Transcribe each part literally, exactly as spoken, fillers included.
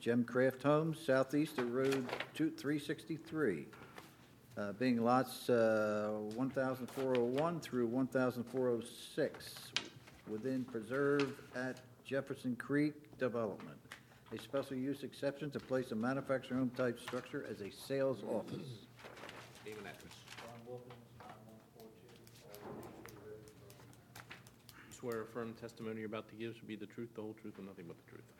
Gemcraft Homes, southeast of Road two- three sixty-three, uh, being lots uh, one thousand four oh one through one thousand four oh six, within preserve at Jefferson Creek Development. A special use exception to place a manufactured home type structure as a sales office. Name and address. Swear or affirm testimony you're about to give should be the truth, the whole truth, and nothing but the truth.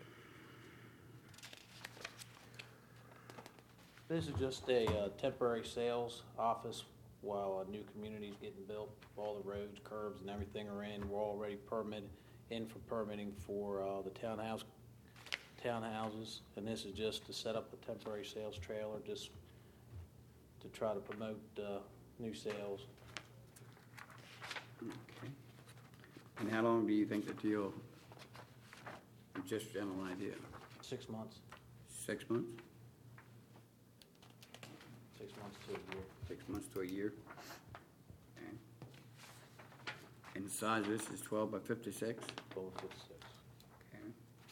This is just a uh, temporary sales office while a new community is getting built. All the roads, curbs, and everything are in. We're already permitted, in for permitting for uh, the townhouse, townhouses. And this is just to set up a temporary sales trailer, just to try to promote uh, new sales. Okay. And how long do you think that you'll, just general idea, Six months, six months? six months to a year. Six months to a year? Okay. And the size of this is twelve by fifty-six? twelve to six. Okay.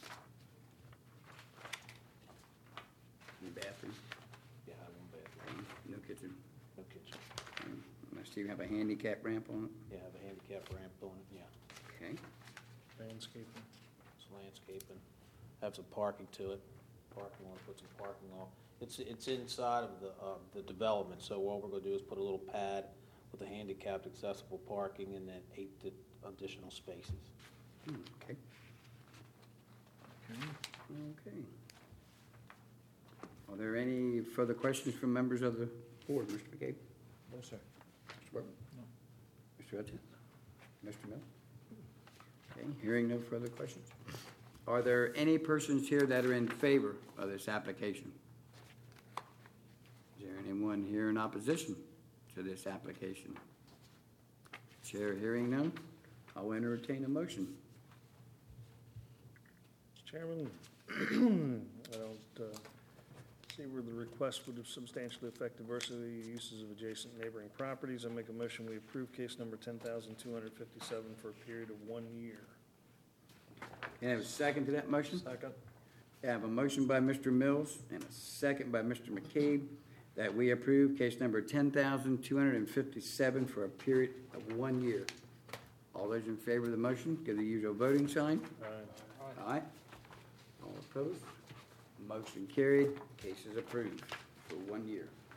Any bathroom? Yeah, one bedroom, Okay. No kitchen? no kitchen. Okay. Must you have a handicap ramp on it? Yeah, have a handicap ramp on it, yeah. Okay. Landscaping. It's landscaping, have some parking to it, parking lot, put some parking on. It's, it's inside of the, uh, the development, so all we're gonna do is put a little pad with a handicapped accessible parking and then eight di- additional spaces. Hmm, Okay. Okay. Are there any further questions from members of the board? Mister McCabe? No, sir. Mister Burton? No. Mister Hudson? Mister Mill? Okay, hearing no further questions. Are there any persons here that are in favor of this application? Is there anyone here in opposition to this application? Chair hearing none, I'll entertain a motion. Mister Chairman, I don't uh, see where the request would have substantially affect diversity uses of adjacent neighboring properties. I make a motion, we approve case number ten thousand two hundred fifty-seven for a period of one year. Can I have a second to that motion? Second. I have a motion by Mister Mills and a second by Mister McCabe that we approve case number ten thousand two hundred fifty-seven for a period of one year. All those in favor of the motion, give the usual voting sign. Aye. Aye. All opposed? Motion carried. Case is approved for one year.